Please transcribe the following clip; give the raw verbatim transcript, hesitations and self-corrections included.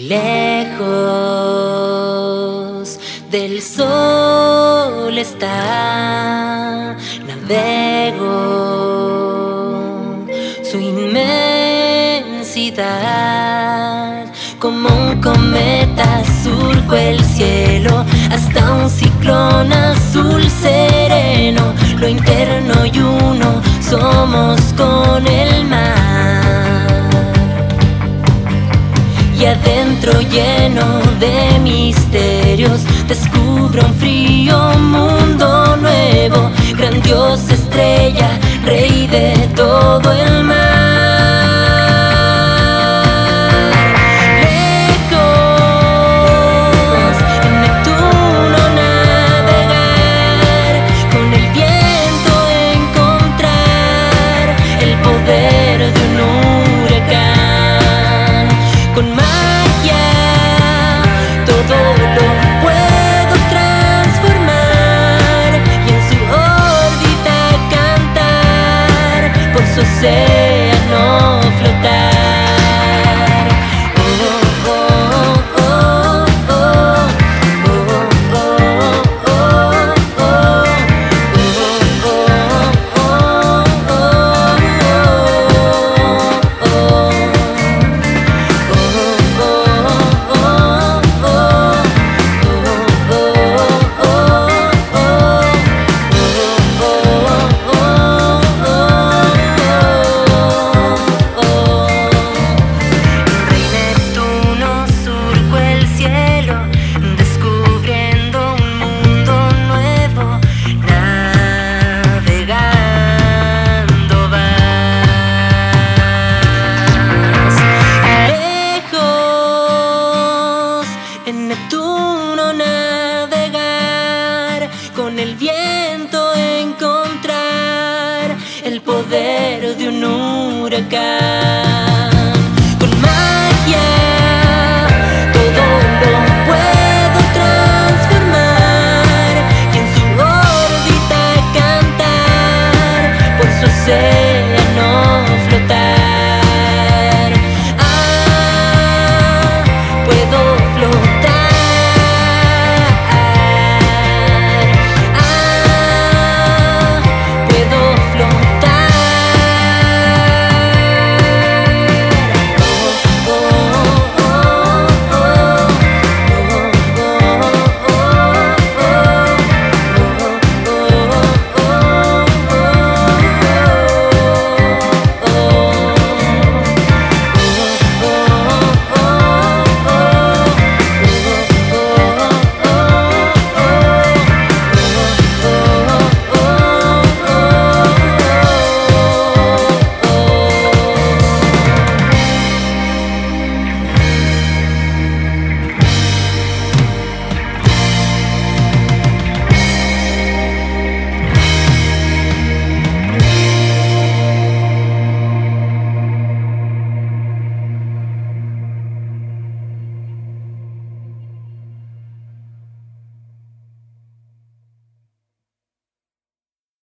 lejos del sol está, navego su inmensidad. Como un cometa surco el cielo hasta un ciclón azul sereno. Lo interno y uno somos con el mar, y adentro lleno de misterios descubro un frío mundo nuevo. Grandiosa estrella, rey de todo el mar. Lejos en Neptuno navegar, con el viento encontrar el poder de un huracán. Con magia todo lo puedo transformar y en su órbita cantar, por su océano flotar. Oh, oh, oh, oh, oh, oh, oh, oh, Neptuno navegar, con el viento encontrar el poder de un huracán.